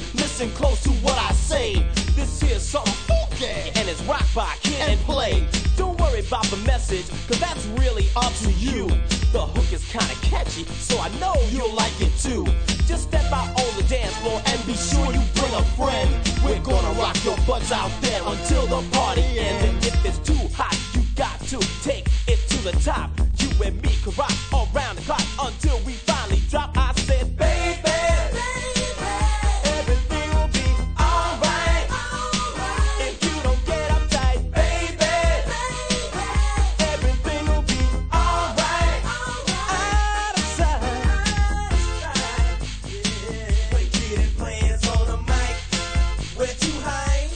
Listen close to what I say. This here's something funky, and it's rock by Kid and Play. Don't worry about the message, cause that's really up to you. The hook is kinda catchy, so I know you'll like it too. Just step out on the dance floor and be sure you bring a friend. We're gonna rock your butts out there until the party ends. And if it's too hot, you got to take it to the top. You and me can rock around the clock until we finally drop. I said, baby, everything will be alright. If you don't get uptight, baby, everything will be alright. Out of sight. When Kid and Play's on the mic, we're too high.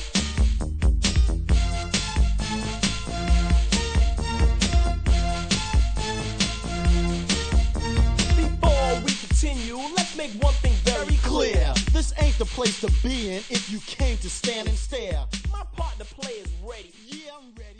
Before we continue, let's make one thing very clear. This ain't the place to be in if you came to stand and stare. My partner play is ready. Yeah, I'm ready.